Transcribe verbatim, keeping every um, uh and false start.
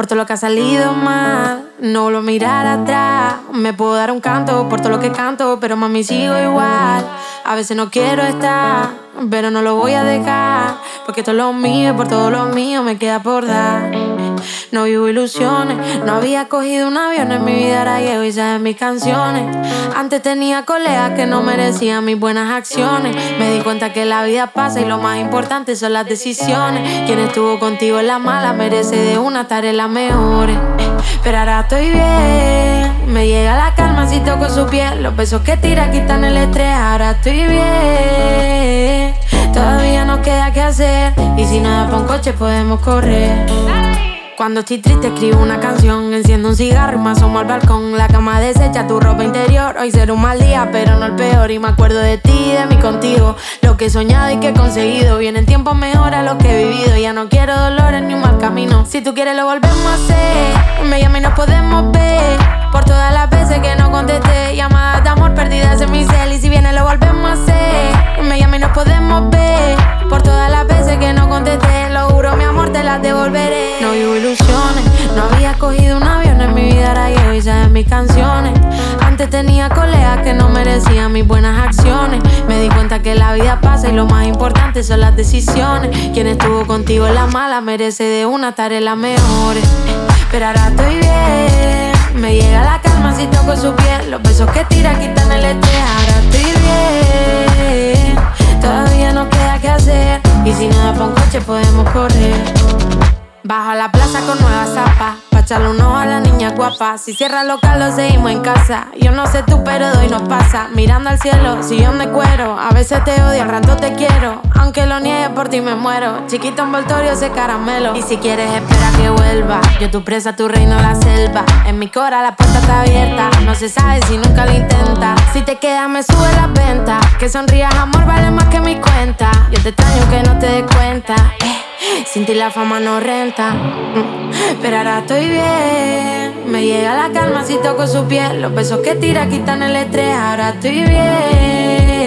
todo lo que ha salido mal. No vuelvo a mirar atrás. Me puedo dar un canto por todo lo que canto, pero mami sigo igual. A veces no quiero estar, pero no lo voy a dejar, porque todo lo mío y por todo lo mío me queda por dar. No vivo ilusiones, no había cogido un avión en mi vida, ahora llevo y sabes mis canciones. Antes tenía colegas que no merecían mis buenas acciones. Me di cuenta que la vida pasa y lo más importante son las decisiones. Quien estuvo contigo en la mala merece de una estar en las mejores. Pero ahora estoy bien, me llega la calma si toco su piel. Los besos que tira quitan el estrés. Ahora estoy bien, todavía nos queda que hacer, y si no da pa' un coche podemos correr. Cuando estoy triste escribo una canción, enciendo un cigarro y me asomo al balcón. La cama deshecha, tu ropa interior. Hoy será un mal día, pero no el peor. Y me acuerdo de ti y de mí contigo, lo que he soñado y que he conseguido. Vienen tiempos mejores a los que he vivido. Ya no quiero dolores ni un mal camino. Si tú quieres lo volvemos a hacer. Me llama y nos podemos ver. Por todas las veces que no contesté, llamadas de amor perdidas en mi cel. Y si viene lo volvemos a hacer. Me llama y nos podemos ver. Por todas las veces que no contesté, lo juro mi amor te las devolveré. No vivo ilusiones, no había cogido un avión en mi vida, ahora llevo y sabes mis canciones. Antes tenía colegas que no merecían mis buenas acciones. Me di cuenta que la vida pasa y lo más importante son las decisiones. Quien estuvo contigo en la mala merece de una estar en las mejores. Pero ahora estoy bien, me llega la calma si toco su piel. Los besos que tira quitan el estrés. Ahora estoy bien, todavía nos queda que hacer, y si no da pa' un coche podemos correr. Bajo a la plaza con nuevas zapas, pa' echarle un ojo a la niña guapa. Si cierra el local lo seguimos en casa. Yo no sé tú pero doy nos pasa. Mirando al cielo, sillón de cuero. A veces te odio, al rato te quiero. Aunque lo niegue por ti me muero. Chiquito envoltorio ese caramelo. Y si quieres espera que vuelva. Yo tu presa, tu reino la selva. En mi cora la puerta está abierta. No se sabe si nunca lo intenta. Si te quedas me sube las ventas. Que sonrías amor vale más que mi cuenta. Yo te extraño que no te des cuenta. eh. Sin ti la fama no renta, mm. Pero ahora estoy bien, me llega la calma si toco su piel. Los besos que tira quitan el estrés. Ahora estoy bien,